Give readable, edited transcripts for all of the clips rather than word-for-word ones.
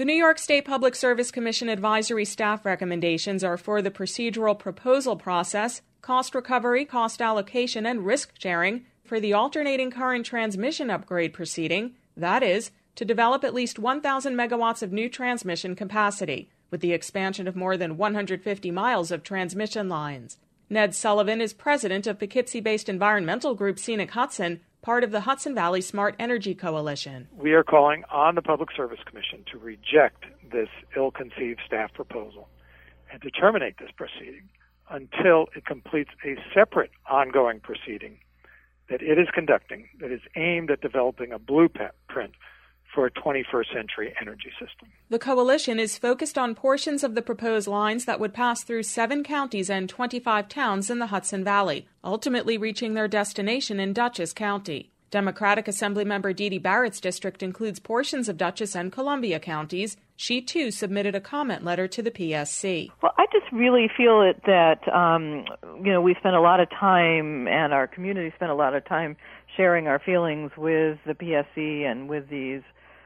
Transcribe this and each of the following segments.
The New York State Public Service Commission advisory staff recommendations are for the procedural proposal process, cost recovery, cost allocation, and risk sharing for the alternating current transmission upgrade proceeding, that is, to develop at least 1,000 megawatts of new transmission capacity, with the expansion of more than 150 miles of transmission lines. Ned Sullivan is president of Poughkeepsie-based environmental group Scenic Hudson, part of the Hudson Valley Smart Energy Coalition. We are calling on the Public Service Commission to reject this ill-conceived staff proposal and to terminate this proceeding until it completes a separate ongoing proceeding that it is conducting that is aimed at developing a blueprint for a 21st century energy system. The coalition is focused on portions of the proposed lines that would pass through 7 counties and 25 towns in the Hudson Valley, ultimately reaching their destination in Dutchess County. Democratic Assemblymember Dee Dee Barrett's district includes portions of Dutchess and Columbia counties. She, too, submitted a comment letter to the PSC. Well, I just really feel that we spent a lot of time, and our community spent a lot of time sharing our feelings with the PSC and with these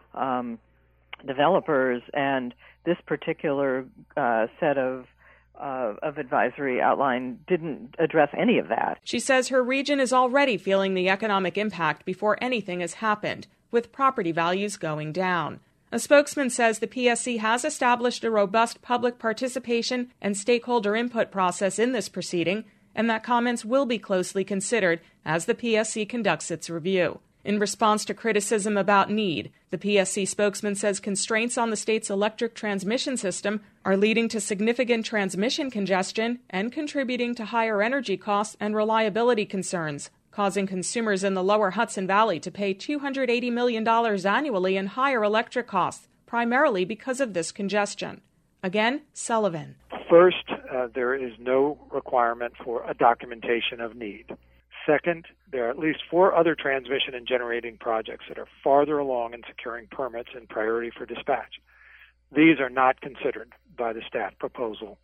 developers, and this particular set of advisory outline didn't address any of that. She says her region is already feeling the economic impact before anything has happened, with property values going down. A spokesman says the PSC has established a robust public participation and stakeholder input process in this proceeding, and that comments will be closely considered as the PSC conducts its review. In response to criticism about need, the PSC spokesman says constraints on the state's electric transmission system are leading to significant transmission congestion and contributing to higher energy costs and reliability concerns, causing consumers in the lower Hudson Valley to pay $280 million annually in higher electric costs, primarily because of this congestion. Again, Sullivan. First, there is no requirement for a documentation of need. Second, there are at least 4 other transmission and generating projects that are farther along in securing permits and priority for dispatch. These are not considered by the staff proposal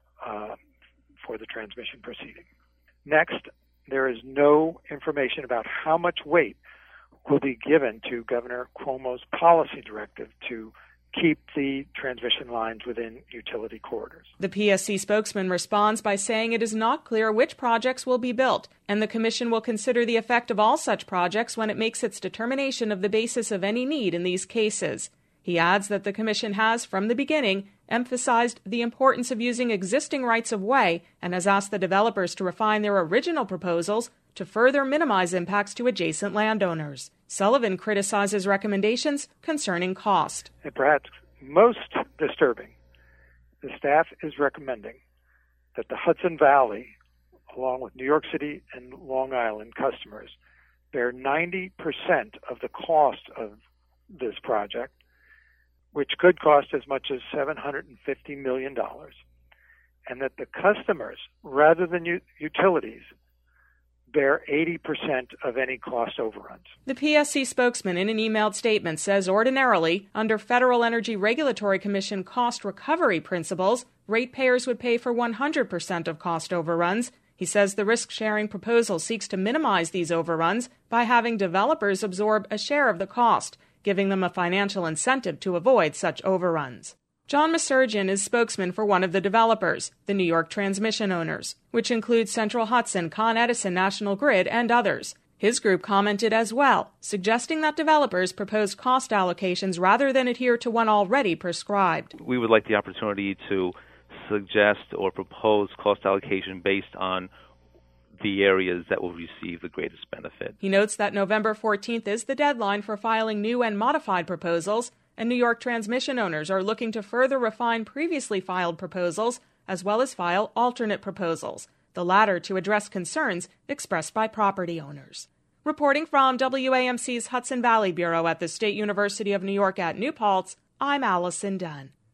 for the transmission proceeding. Next, there is no information about how much weight will be given to Governor Cuomo's policy directive to keep the transmission lines within utility corridors. The PSC spokesman responds by saying it is not clear which projects will be built, and the Commission will consider the effect of all such projects when it makes its determination of the basis of any need in these cases. He adds that the Commission has, from the beginning, emphasized the importance of using existing rights of way and has asked the developers to refine their original proposals to further minimize impacts to adjacent landowners. Sullivan criticizes recommendations concerning cost. And perhaps most disturbing, the staff is recommending that the Hudson Valley, along with New York City and Long Island customers, bear 90% of the cost of this project, which could cost as much as $750 million, and that the customers, rather than utilities, bear 80% of any cost overruns. The PSC spokesman in an emailed statement says ordinarily, under Federal Energy Regulatory Commission cost recovery principles, ratepayers would pay for 100% of cost overruns. He says the risk-sharing proposal seeks to minimize these overruns by having developers absorb a share of the cost, giving them a financial incentive to avoid such overruns. John Masurgeon is spokesman for one of the developers, the New York transmission owners, which includes Central Hudson, Con Edison, National Grid, and others. His group commented as well, suggesting that developers propose cost allocations rather than adhere to one already prescribed. We would like the opportunity to suggest or propose cost allocation based on the areas that will receive the greatest benefit. He notes that November 14th is the deadline for filing new and modified proposals, and New York transmission owners are looking to further refine previously filed proposals as well as file alternate proposals, the latter to address concerns expressed by property owners. Reporting from WAMC's Hudson Valley Bureau at the State University of New York at New Paltz, I'm Allison Dunn.